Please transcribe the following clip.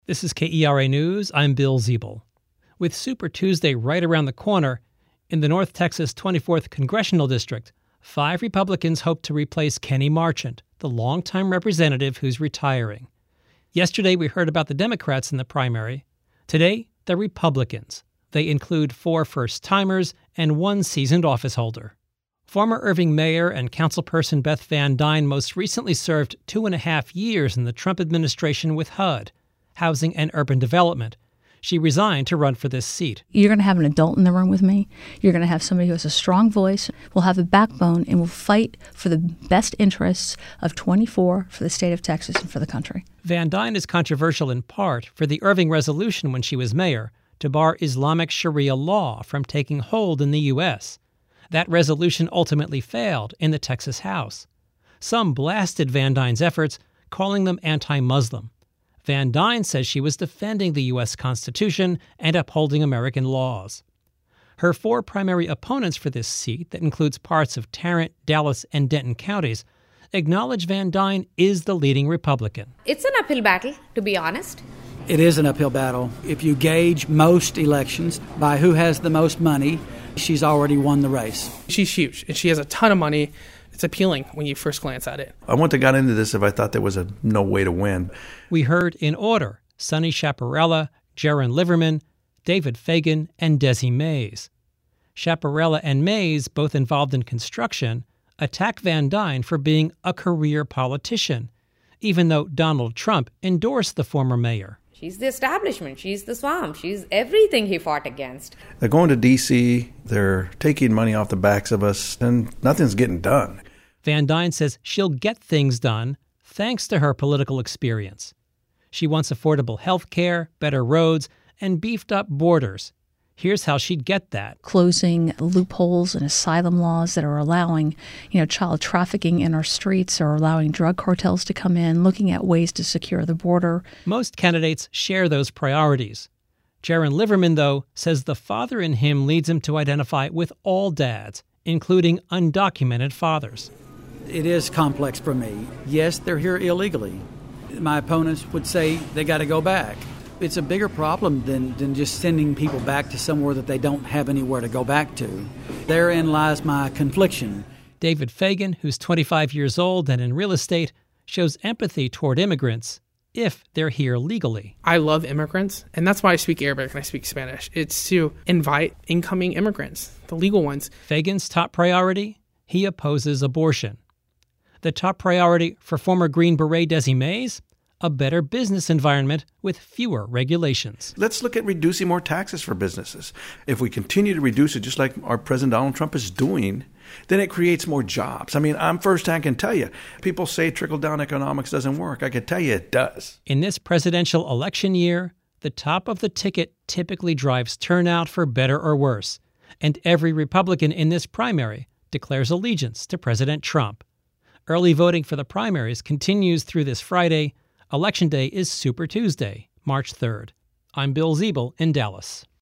This is KERA News. I'm Bill Ziebel. With Super Tuesday right around the corner, in the North Texas 24th Congressional District, 5 Republicans hope to replace Kenny Marchant, the longtime representative who's retiring. Yesterday, we heard about the Democrats in the primary. Today, the Republicans. They include 4 first-timers and 1 seasoned officeholder. Former Irving mayor and councilperson Beth Van Duyne most recently served 2.5 years in the Trump administration with HUD, Housing and Urban Development. She resigned to run for this seat. You're going to have an adult in the room with me. You're going to have somebody who has a strong voice, will have a backbone, and will fight for the best interests of 24 for the state of Texas and for the country. Van Duyne is controversial in part for the Irving resolution when she was mayor to bar Islamic Sharia law from taking hold in the U.S. That resolution ultimately failed in the Texas House. Some blasted Van Duyne's efforts, calling them anti-Muslim. Van Duyne says she was defending the U.S. Constitution and upholding American laws. Her 4 primary opponents for this seat, that includes parts of Tarrant, Dallas, and Denton counties, acknowledge Van Duyne is the leading Republican. It's an uphill battle, to be honest. It is an uphill battle. If you gauge most elections by who has the most money, she's already won the race. She's huge, and she has a ton of money. It's appealing when you first glance at it. I wouldn't have got into this if I thought there was no way to win. We heard in order Sonny Chaparella, Jaron Liverman, David Fagan, and Desi Mays. Chaparella and Mays, both involved in construction, attack Van Duyne for being a career politician, even though Donald Trump endorsed the former mayor. She's the establishment. She's the swamp. She's everything he fought against. They're going to D.C., they're taking money off the backs of us, and nothing's getting done. Van Duyne says she'll get things done thanks to her political experience. She wants affordable health care, better roads, and beefed-up borders. Here's how she'd get that. Closing loopholes in asylum laws that are allowing, child trafficking in our streets, or allowing drug cartels to come in, looking at ways to secure the border. Most candidates share those priorities. Jaron Liverman, though, says the father in him leads him to identify with all dads, including undocumented fathers. It is complex for me. Yes, they're here illegally. My opponents would say they got to go back. It's a bigger problem than just sending people back to somewhere that they don't have anywhere to go back to. Therein lies my confliction. David Fagan, who's 25 years old and in real estate, shows empathy toward immigrants if they're here legally. I love immigrants, and that's why I speak Arabic and I speak Spanish. It's to invite incoming immigrants, the legal ones. Fagan's top priority? He opposes abortion. The top priority for former Green Beret Desi Mays? A better business environment with fewer regulations. Let's look at reducing more taxes for businesses. If we continue to reduce it just like our President Donald Trump is doing, then it creates more jobs. I mean, I'm firsthand can tell you, people say trickle-down economics doesn't work. I can tell you it does. In this presidential election year, the top of the ticket typically drives turnout for better or worse, and every Republican in this primary declares allegiance to President Trump. Early voting for the primaries continues through this Friday. Election Day is Super Tuesday, March 3rd. I'm Bill Ziebel in Dallas.